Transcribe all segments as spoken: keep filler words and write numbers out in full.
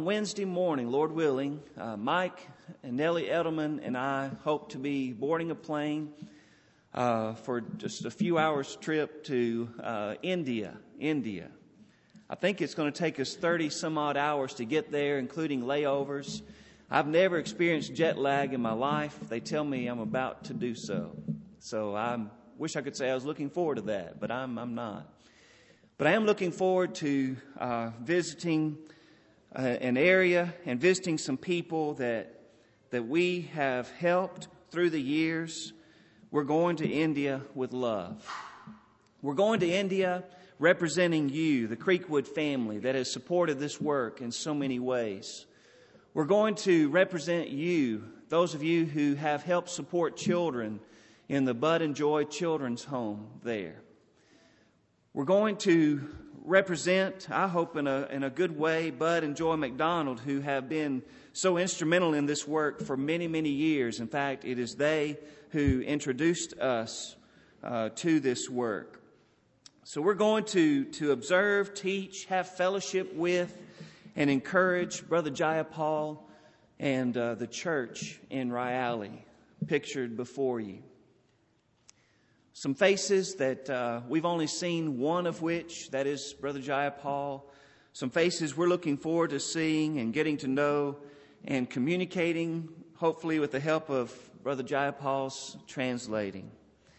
Wednesday morning, Lord willing, uh, Mike and Nellie Edelman and I hope to be boarding a plane uh, for just a few hours trip to uh, India, India. I think it's going to take us thirty some odd hours to get there, including layovers. I've never experienced jet lag in my life. They tell me I'm about to do so. So I wish I could say I was looking forward to that, but I'm, I'm not. But I am looking forward to uh, visiting uh, an area and visiting some people that that we have helped through the years. We're going to India with love. We're going to India representing you, the Creekwood family that has supported this work in so many ways. We're going to represent you, those of you who have helped support children in the Bud and Joy Children's Home there. We're going to represent, I hope in a in a good way, Bud and Joy McDonald, who have been so instrumental in this work for many, many years. In fact, it is they who introduced us uh, to this work. So we're going to, to observe, teach, have fellowship with, and encourage Brother Jayapal and uh, the church in Rayali, pictured before you. Some faces that uh, we've only seen one of which, that is Brother Jayapal. Some faces we're looking forward to seeing and getting to know and communicating, hopefully with the help of Brother Jayapal's translating.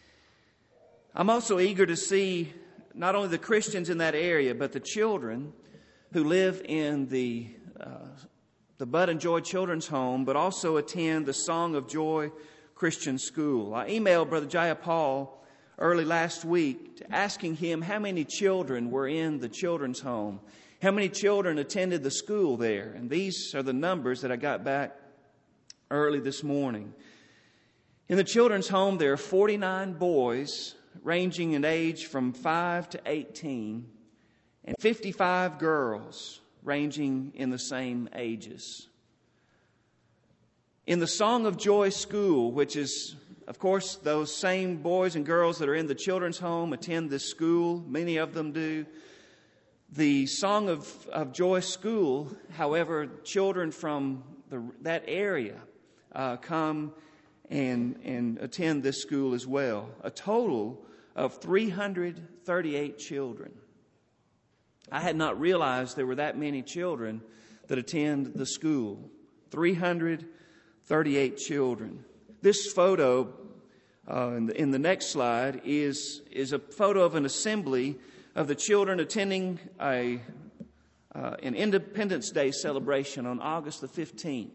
I'm also eager to see not only the Christians in that area, but the children who live in the uh, the Bud and Joy Children's Home, but also attend the Song of Joy Christian School. I emailed Brother Jayapal early last week asking him how many children were in the children's home, how many children attended the school there. And these are the numbers that I got back early this morning. In the children's home, there are forty-nine boys ranging in age from five to eighteen, and fifty-five girls ranging in the same ages. In the Song of Joy School, which is, of course, those same boys and girls that are in the children's home attend this school. Many of them do. The Song of, of Joy School, however, children from the, that area uh, come and, and attend this school as well. A total of three hundred thirty-eight children. I had not realized there were that many children that attend the school. three hundred thirty-eight children. This photo uh, in, the, in the next slide is, is a photo of an assembly of the children attending a uh, an Independence Day celebration on August the fifteenth.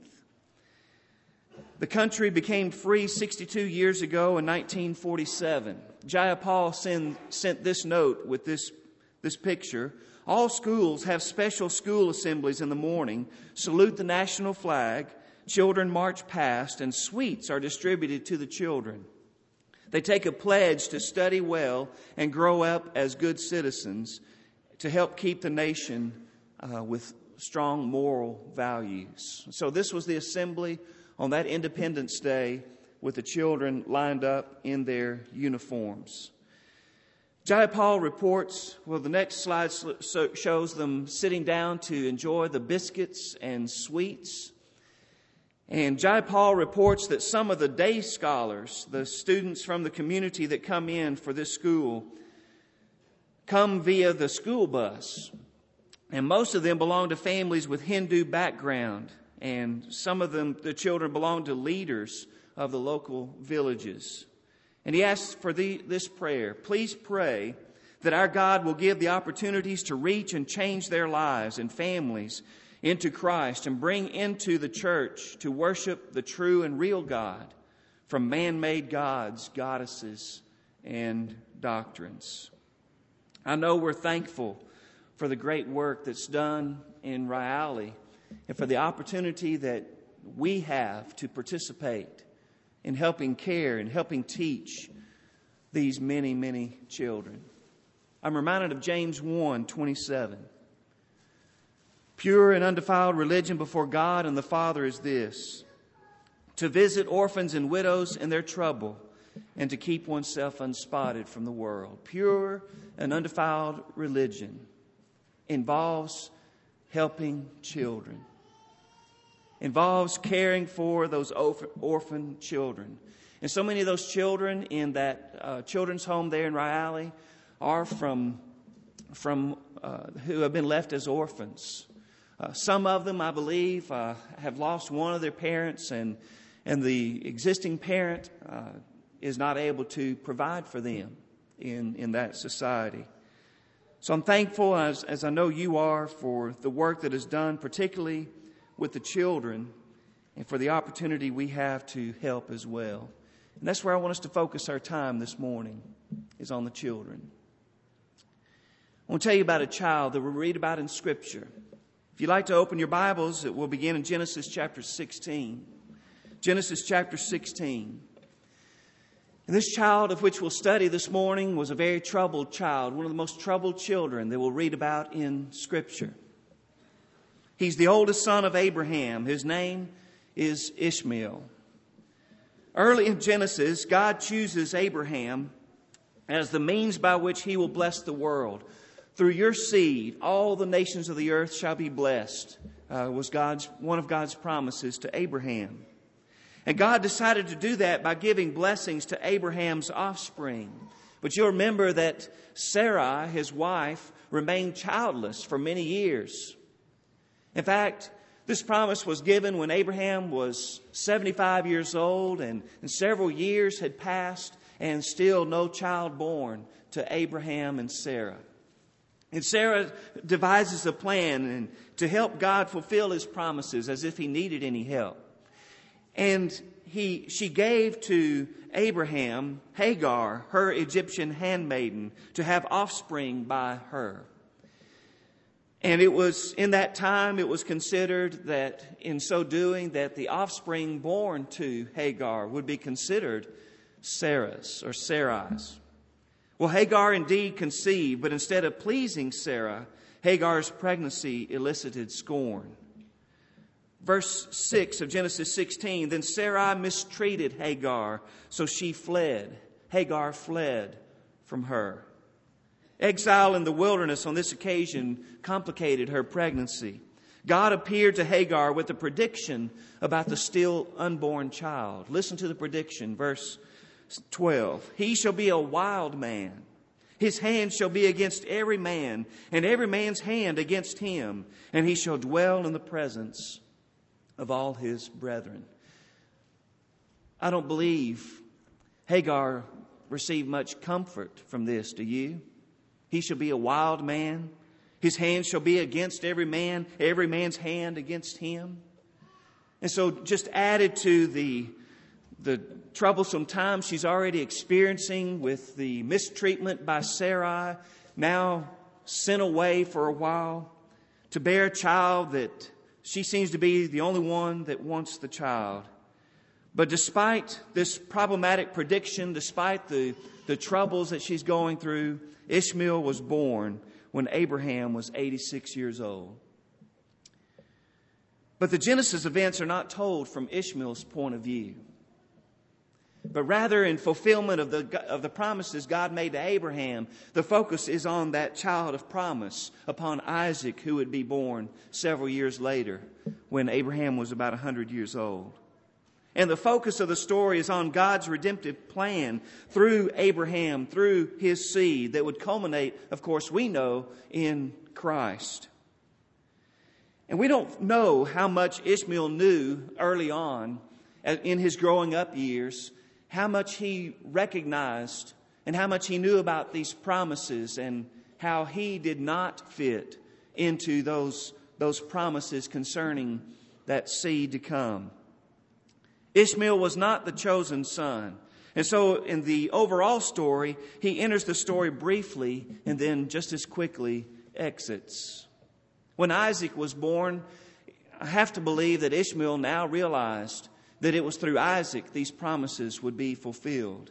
The country became free sixty-two years ago in nineteen forty-seven. Jayapal send, sent this note with this, this picture. All schools have special school assemblies in the morning, salute the national flag, children march past, and sweets are distributed to the children. They take a pledge to study well and grow up as good citizens to help keep the nation uh, with strong moral values. So this was the assembly on that Independence Day with the children lined up in their uniforms. Jayapal reports, well, the next slide shows them sitting down to enjoy the biscuits and sweets. And Jayapal reports that some of the day scholars, the students from the community that come in for this school, come via the school bus. And most of them belong to families with Hindu background. And some of them, the children, belong to leaders of the local villages. And he asks for the, this prayer. Please pray that our God will give the opportunities to reach and change their lives and families into Christ and bring into the church to worship the true and real God from man-made gods, goddesses, and doctrines. I know we're thankful for the great work that's done in Rayali and for the opportunity that we have to participate in helping care and helping teach these many, many children. I'm reminded of James one twenty-seven. Pure and undefiled religion before God and the Father is this: to visit orphans and widows in their trouble and to keep oneself unspotted from the world. Pure and undefiled religion involves helping children. involves caring for those orphan children. And so many of those children in that uh, children's home there in Raleigh are from, from uh, who have been left as orphans. Uh, some of them, I believe, uh, have lost one of their parents, and, and the existing parent uh, is not able to provide for them in, in that society. So I'm thankful, as, as I know you are, for the work that is done, particularly with the children, and for the opportunity we have to help as well. And that's where I want us to focus our time this morning, is on the children. I want to tell you about a child that we read about in Scripture. If you'd like to open your Bibles, it will begin in Genesis chapter sixteen. Genesis chapter sixteen. And this child of which we'll study this morning was a very troubled child, one of the most troubled children that we'll read about in Scripture. He's the oldest son of Abraham. His name is Ishmael. Early in Genesis, God chooses Abraham as the means by which he will bless the world. Through your seed, all the nations of the earth shall be blessed, uh, was God's one of God's promises to Abraham. And God decided to do that by giving blessings to Abraham's offspring. But you'll remember that Sarai, his wife, remained childless for many years. In fact, this promise was given when Abraham was seventy-five years old, and, and several years had passed, and still no child born to Abraham and Sarah. And Sarah devises a plan and to help God fulfill His promises, as if He needed any help. And he, she gave to Abraham Hagar, her Egyptian handmaiden, to have offspring by her. And it was in that time, it was considered that in so doing, that the offspring born to Hagar would be considered Sarah's or Sarai's. Well, Hagar indeed conceived, but instead of pleasing Sarah, Hagar's pregnancy elicited scorn. Verse six of Genesis sixteen, then Sarai mistreated Hagar, so she fled. Hagar fled from her. Exile in the wilderness on this occasion complicated her pregnancy. God appeared to Hagar with a prediction about the still unborn child. Listen to the prediction, verse twelve. He shall be a wild man. His hand shall be against every man, and every man's hand against him, and he shall dwell in the presence of all his brethren. I don't believe Hagar received much comfort from this, do you? He shall be a wild man. His hand shall be against every man, every man's hand against him. And so just added to the, the troublesome times she's already experiencing with the mistreatment by Sarai, now sent away for a while to bear a child that she seems to be the only one that wants the child. But despite this problematic prediction, despite the, the troubles that she's going through, Ishmael was born when Abraham was eighty-six years old. But the Genesis events are not told from Ishmael's point of view, but rather in fulfillment of the, of the promises God made to Abraham. The focus is on that child of promise, upon Isaac, who would be born several years later when Abraham was about one hundred years old. And the focus of the story is on God's redemptive plan through Abraham, through his seed, that would culminate, of course, we know, in Christ. And we don't know how much Ishmael knew early on in his growing up years, how much he recognized and how much he knew about these promises, and how he did not fit into those, those promises concerning that seed to come. Ishmael was not the chosen son. And so in the overall story, he enters the story briefly and then just as quickly exits. When Isaac was born, I have to believe that Ishmael now realized that it was through Isaac these promises would be fulfilled.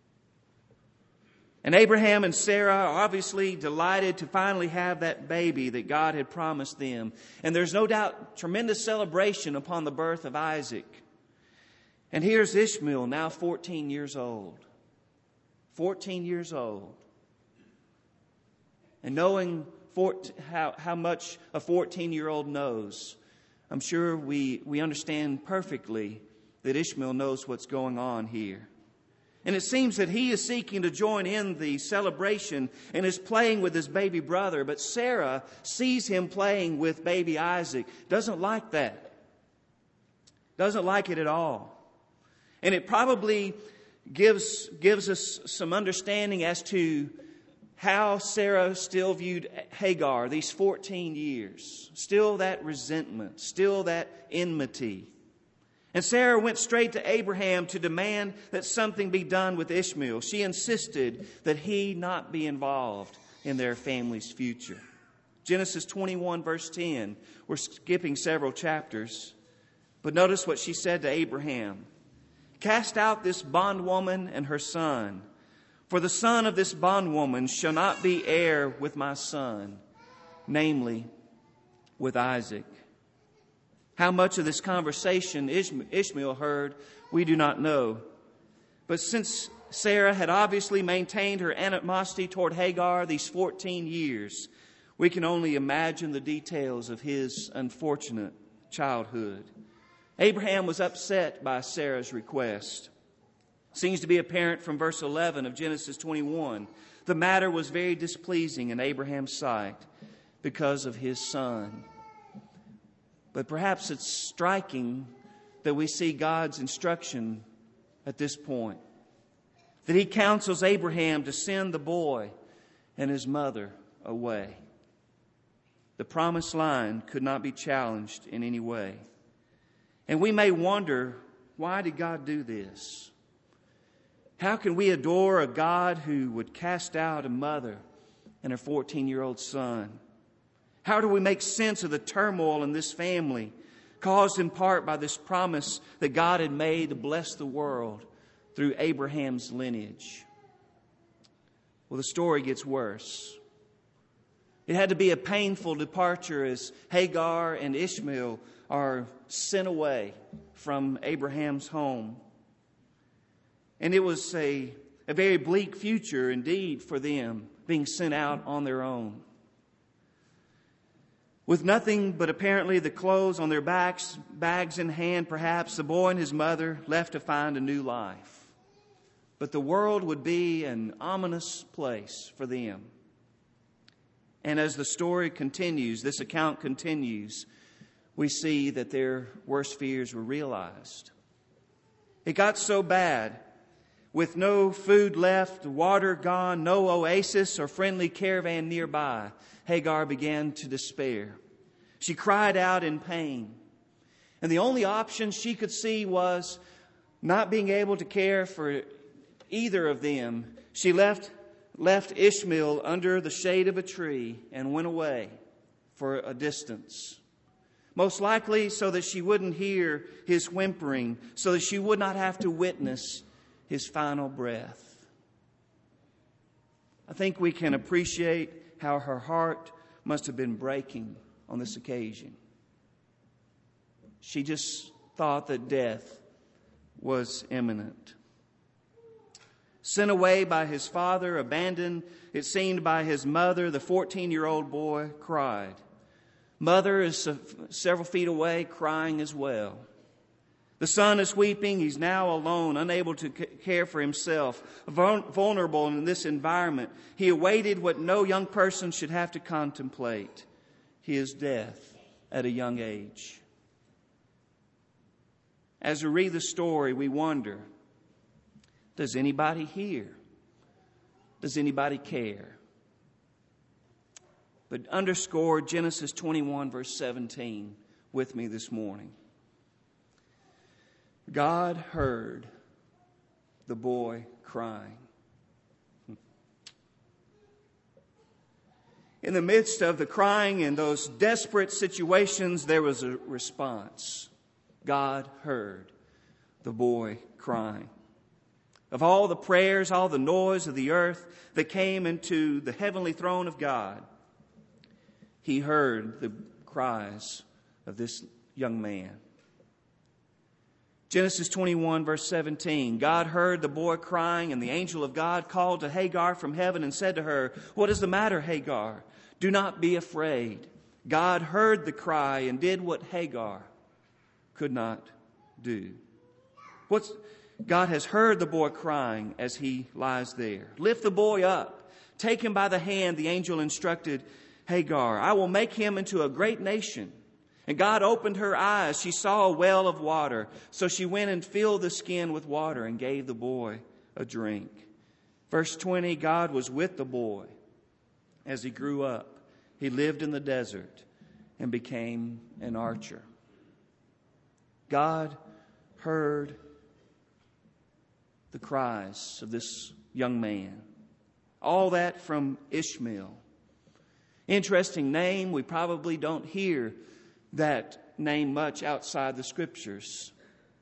And Abraham and Sarah are obviously delighted to finally have that baby that God had promised them. And there's no doubt tremendous celebration upon the birth of Isaac. And here's Ishmael, now fourteen years old. fourteen years old. And knowing how, how much a fourteen-year-old knows, I'm sure we, we understand perfectly that Ishmael knows what's going on here. And it seems that he is seeking to join in the celebration and is playing with his baby brother. But Sarah sees him playing with baby Isaac. Doesn't like that. Doesn't like it at all. And it probably gives, gives us some understanding as to how Sarah still viewed Hagar these fourteen years. Still that resentment. Still that enmity. And Sarah went straight to Abraham to demand that something be done with Ishmael. She insisted that he not be involved in their family's future. Genesis twenty-one verse ten. We're skipping several chapters. But notice what she said to Abraham. Cast out this bondwoman and her son. For the son of this bondwoman shall not be heir with my son, namely with Isaac. How much of this conversation Ishmael heard, we do not know. But since Sarah had obviously maintained her animosity toward Hagar these fourteen years, we can only imagine the details of his unfortunate childhood. Abraham was upset by Sarah's request. Seems to be apparent from verse eleven of Genesis twenty-one. The matter was very displeasing in Abraham's sight because of his son. But perhaps it's striking that we see God's instruction at this point. That he counsels Abraham to send the boy and his mother away. The promised land could not be challenged in any way. And we may wonder, why did God do this? How can we adore a God who would cast out a mother and her fourteen-year-old son? How do we make sense of the turmoil in this family, caused in part by this promise that God had made to bless the world through Abraham's lineage? Well, the story gets worse. It had to be a painful departure as Hagar and Ishmael are sent away from Abraham's home. And it was a, a very bleak future indeed for them, being sent out on their own. With nothing but apparently the clothes on their backs, bags in hand, perhaps the boy and his mother left to find a new life. But the world would be an ominous place for them. And as the story continues, this account continues, we see that their worst fears were realized. It got so bad, with no food left, water gone, no oasis or friendly caravan nearby, Hagar began to despair. She cried out in pain. And the only option she could see was not being able to care for either of them. She left, left Ishmael under the shade of a tree and went away for a distance. Most likely so that she wouldn't hear his whimpering, so that she would not have to witness his final breath. I think we can appreciate how her heart must have been breaking on this occasion. She just thought that death was imminent. Sent away by his father, abandoned, it seemed, by his mother, the fourteen-year-old boy cried. Mother is several feet away, crying as well. The son is weeping. He's now alone, unable to care for himself, vulnerable in this environment. He awaited what no young person should have to contemplate, his death at a young age. As we read the story, we wonder, does anybody hear? Does anybody care? But underscore Genesis twenty-one, verse seventeen with me this morning. God heard the boy crying. In the midst of the crying and those desperate situations, there was a response. God heard the boy crying. Of all the prayers, all the noise of the earth that came into the heavenly throne of God, He heard the cries of this young man. Genesis twenty-one, verse seventeen. God heard the boy crying, and the angel of God called to Hagar from heaven and said to her, "What is the matter, Hagar? Do not be afraid. God heard the cry and did what Hagar could not do. What's, God has heard the boy crying as he lies there. Lift the boy up. Take him by the hand, the angel instructed Hagar. I will make him into a great nation. And God opened her eyes. She saw a well of water. So she went and filled the skin with water and gave the boy a drink. Verse twenty, God was with the boy as he grew up. He lived in the desert and became an archer. God heard the cries of this young man. All that from Ishmael. Interesting name. We probably don't hear that name much outside the Scriptures.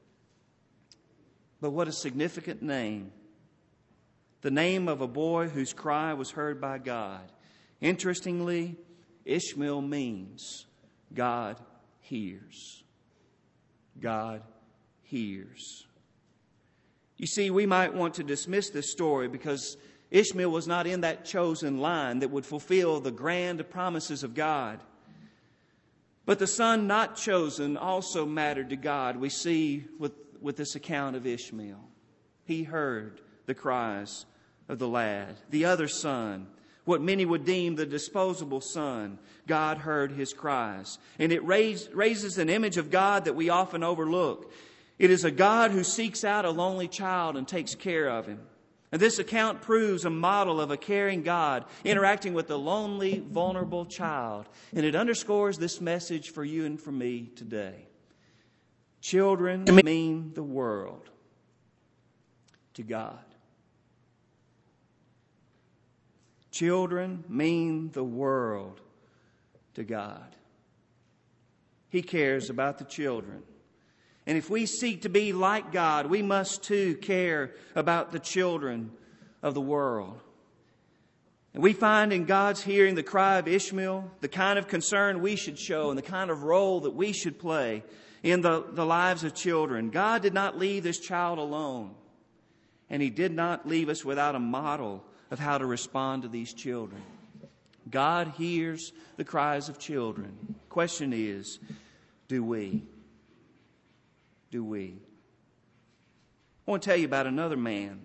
But what a significant name. The name of a boy whose cry was heard by God. Interestingly, Ishmael means God hears. God hears. You see, we might want to dismiss this story because Ishmael was not in that chosen line that would fulfill the grand promises of God. But the son not chosen also mattered to God. We see with, with this account of Ishmael. He heard the cries of the lad. The other son, what many would deem the disposable son, God heard his cries. And it raised, raises an image of God that we often overlook. It is a God who seeks out a lonely child and takes care of him. And this account proves a model of a caring God interacting with a lonely, vulnerable child. And it underscores this message for you and for me today. Children mean the world to God. Children mean the world to God. He cares about the children. And if we seek to be like God, we must too care about the children of the world. And we find in God's hearing the cry of Ishmael, the kind of concern we should show and the kind of role that we should play in the, the lives of children. God did not leave this child alone. And He did not leave us without a model of how to respond to these children. God hears the cries of children. Question is, do we? Do we? I want to tell you about another man.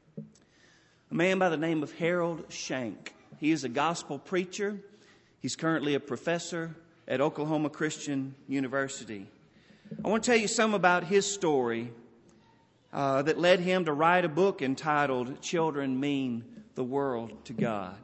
A man by the name of Harold Shank. He is a gospel preacher. He's currently a professor at Oklahoma Christian University. I want to tell you some about his story uh, that led him to write a book entitled Children Mean the World to God.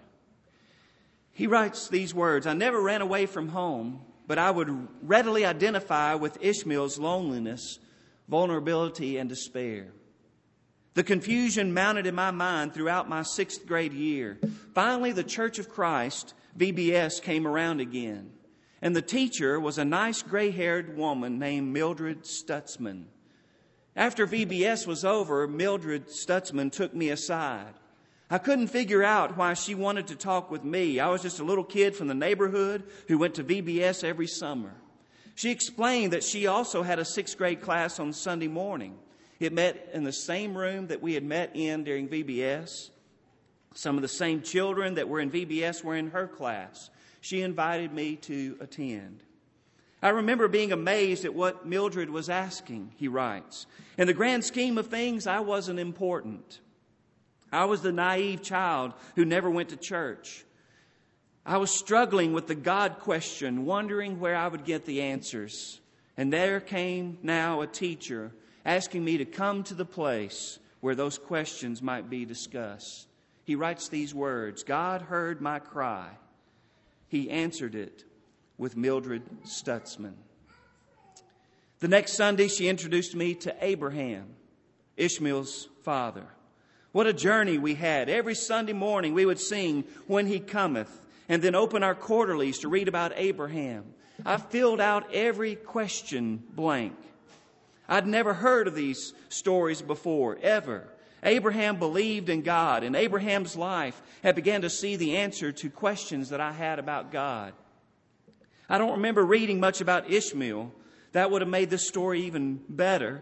He writes these words, I never ran away from home, but I would readily identify with Ishmael's loneliness, vulnerability, and despair. The confusion mounted in my mind throughout my sixth grade year. Finally, the Church of Christ, V B S, came around again. And the teacher was a nice gray-haired woman named Mildred Stutzman. After V B S was over, Mildred Stutzman took me aside. I couldn't figure out why she wanted to talk with me. I was just a little kid from the neighborhood who went to V B S every summer. She explained that she also had a sixth grade class on Sunday morning. It met in the same room that we had met in during V B S. Some of the same children that were in V B S were in her class. She invited me to attend. I remember being amazed at what Mildred was asking, he writes. In the grand scheme of things, I wasn't important. I was the naive child who never went to church. I was struggling with the God question, wondering where I would get the answers. And there came now a teacher asking me to come to the place where those questions might be discussed. He writes these words, God heard my cry. He answered it with Mildred Stutzman. The next Sunday, she introduced me to Abraham, Ishmael's father. What a journey we had. Every Sunday morning we would sing When He Cometh and then open our quarterlies to read about Abraham. I filled out every question blank. I'd never heard of these stories before, ever. Abraham believed in God, and Abraham's life had begun to see the answer to questions that I had about God. I don't remember reading much about Ishmael. That would have made this story even better,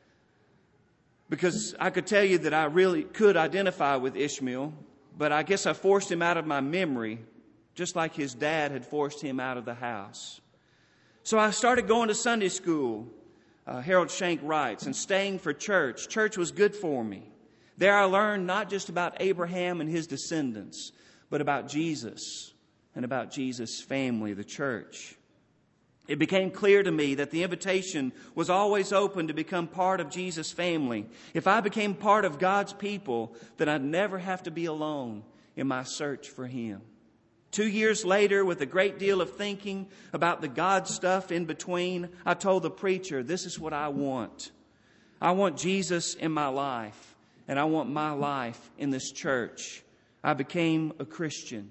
because I could tell you that I really could identify with Ishmael, but I guess I forced him out of my memory just like his dad had forced him out of the house. So I started going to Sunday school, uh, Harold Shank writes, and staying for church. Church was good for me. There I learned not just about Abraham and his descendants, but about Jesus and about Jesus' family, the church. It became clear to me that the invitation was always open to become part of Jesus' family. If I became part of God's people, then I'd never have to be alone in my search for Him. Two years later, with a great deal of thinking about the God stuff in between, I told the preacher, this is what I want. I want Jesus in my life, and I want my life in this church. I became a Christian.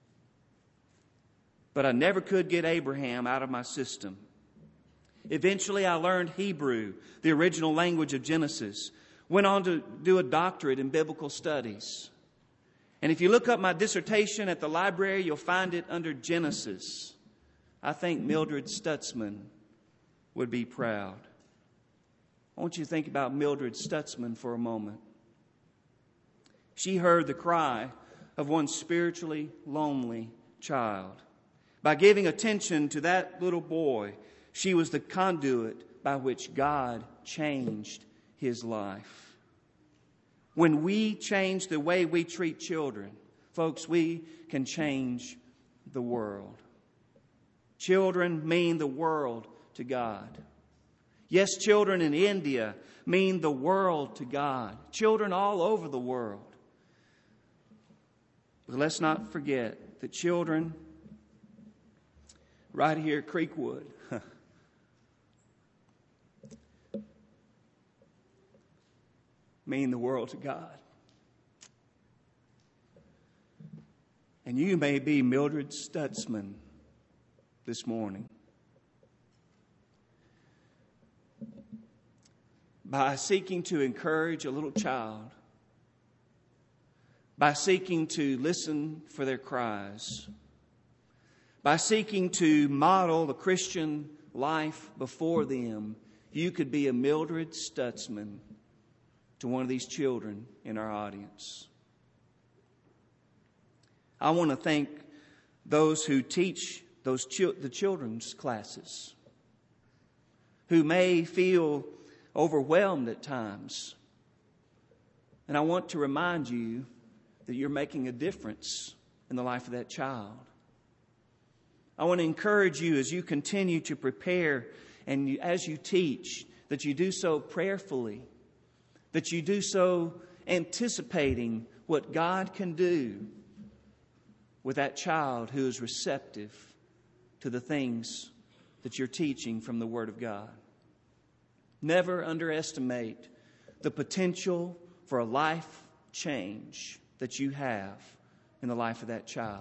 But I never could get Abraham out of my system. Eventually, I learned Hebrew, the original language of Genesis. Went on to do a doctorate in biblical studies. And if you look up my dissertation at the library, you'll find it under Genesis. I think Mildred Stutzman would be proud. I want you to think about Mildred Stutzman for a moment. She heard the cry of one spiritually lonely child. By giving attention to that little boy, she was the conduit by which God changed his life. When we change the way we treat children, folks, we can change the world. Children mean the world to God. Yes, children in India mean the world to God. Children all over the world. But let's not forget that children right here at Creekwood mean the world to God. And you may be Mildred Stutzman this morning. By seeking to encourage a little child, by seeking to listen for their cries, by seeking to model the Christian life before them, you could be a Mildred Stutzman to one of these children in our audience. I want to thank those who teach those chi- the children's classes, who may feel overwhelmed at times. And I want to remind you that you're making a difference in the life of that child. I want to encourage you as you continue to prepare and you, as you teach, that you do so prayerfully, that you do so anticipating what God can do with that child who is receptive to the things that you're teaching from the Word of God. Never underestimate the potential for a life change that you have in the life of that child.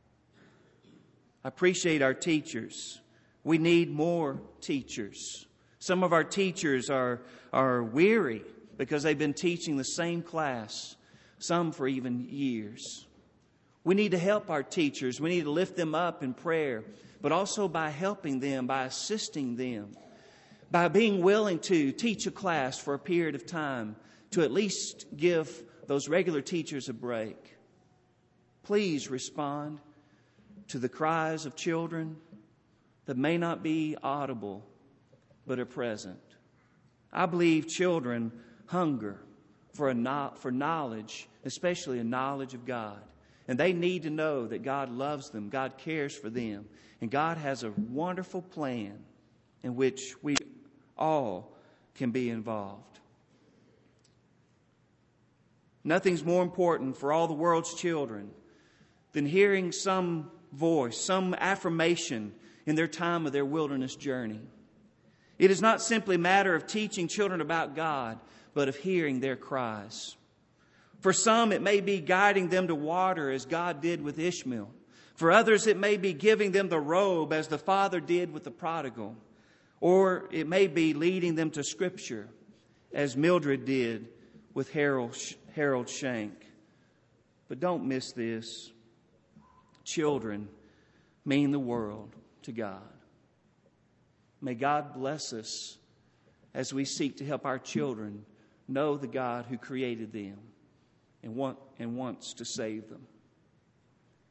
I appreciate our teachers. We need more teachers. Some of our teachers are, are weary because they've been teaching the same class, some for even years. We need to help our teachers. We need to lift them up in prayer, but also by helping them, by assisting them, by being willing to teach a class for a period of time to at least give those regular teachers a break. Please respond to the cries of children that may not be audible but are present. I believe children hunger for a no, for knowledge, especially a knowledge of God. And they need to know that God loves them, God cares for them, and God has a wonderful plan in which we all can be involved. Nothing's more important for all the world's children than hearing some voice, some affirmation in their time of their wilderness journey. It is not simply a matter of teaching children about God, but of hearing their cries. For some, it may be guiding them to water as God did with Ishmael. For others, it may be giving them the robe as the father did with the prodigal. Or it may be leading them to Scripture as Mildred did with Harold, Harold Shank. But don't miss this. Children mean the world to God. May God bless us as we seek to help our children know the God who created them and want and wants to save them.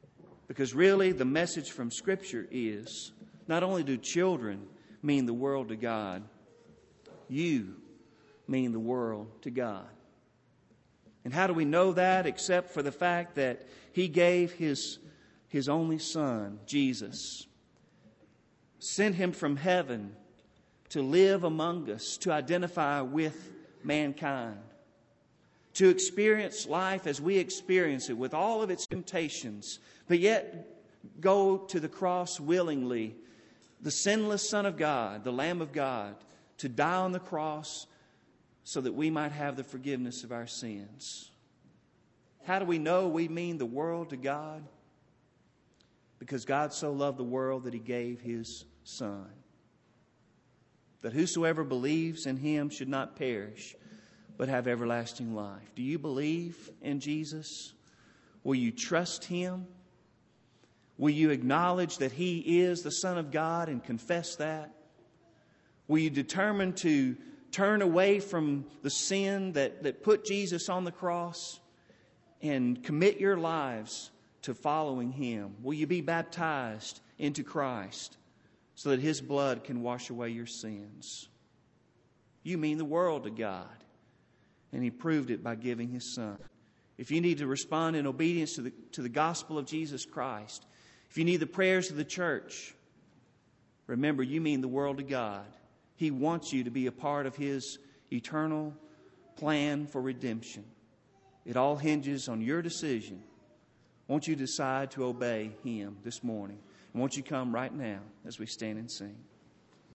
Because really, the message from Scripture is, not only do children mean the world to God, you mean the world to God. And how do we know that except for the fact that He gave His, His only Son, Jesus, sent Him from heaven to live among us, to identify with mankind, to experience life as we experience it with all of its temptations, but yet go to the cross willingly, the sinless Son of God, the Lamb of God, to die on the cross so that we might have the forgiveness of our sins. How do we know we mean the world to God? Because God so loved the world that He gave His Son, that whosoever believes in Him should not perish, but have everlasting life. Do you believe in Jesus? Will you trust Him? Will you acknowledge that He is the Son of God and confess that? Will you determine to turn away from the sin that, that put Jesus on the cross and commit your lives to following Him? Will you be baptized into Christ so that His blood can wash away your sins? You mean the world to God, and He proved it by giving His Son. If you need to respond in obedience to the, to the gospel of Jesus Christ, if you need the prayers of the church, remember, you mean the world to God. He wants you to be a part of His eternal plan for redemption. It all hinges on your decision. Won't you decide to obey Him this morning? And won't you come right now as we stand and sing?